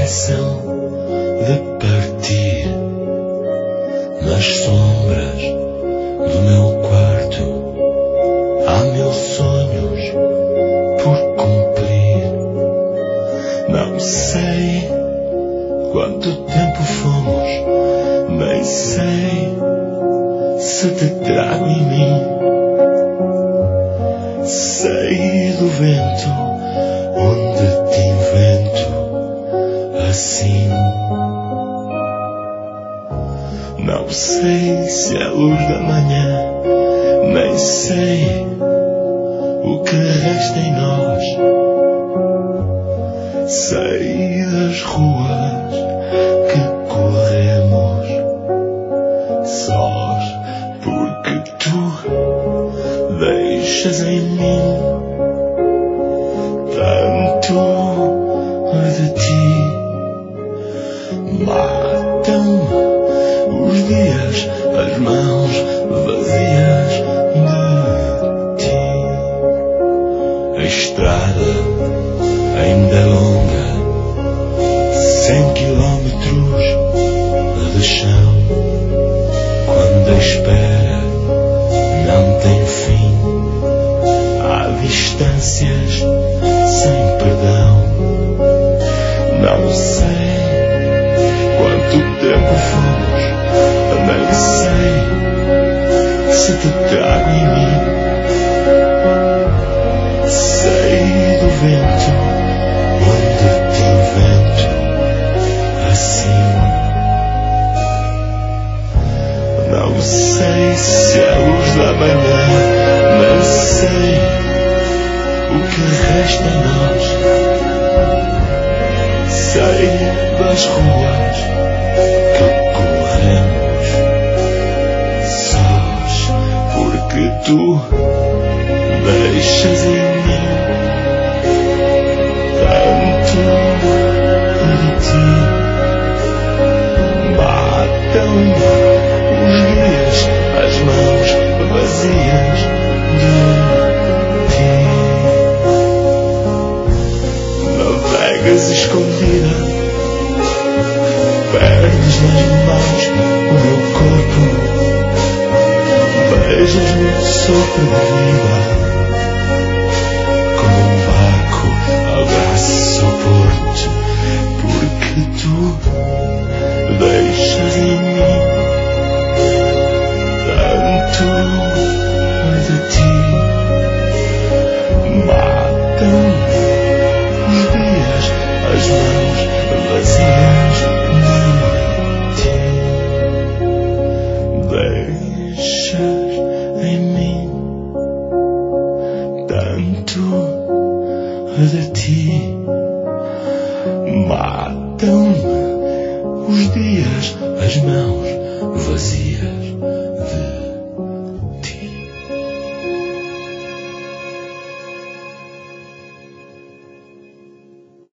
traição de partir nas sombras do meu quarto. Há mil sonhos por cumprir. Não sei quanto tempo fomos, nem sei se te trago em mim. Sei do vento onde te invento assim. Não sei se é luz da manhã, nem sei o que resta em nós. Sei das ruas que corremos sós, porque tu deixas em mim tanto de ti. Matam-me os dias, as mãos vazias de ti. A estrada ainda é longa, 100 quilómetros de chão. Quando a espera não tem fim, há distâncias sem perdão. Não sei quanto tempo fomos, nem sei se te trago em mim. Sei do vento onde te invento assim. Não sei se é luz da manhã, nem sei o que resta em nós. Sei das ruas que corremos sós, porque tu deixas em mim tanto de ti. Matam-me os dias, as mãos vazias de ti. Navegas escondida, perdes nas mãos o meu corpo. Beijas-me um sopro de vida, como um barco abraça o porto, porque tu deixas em mim tanto de ti. Matam-me os dias, as mãos vazias de ti. Deixas em mim tanto de ti. Matam-me os dias, as mãos vazias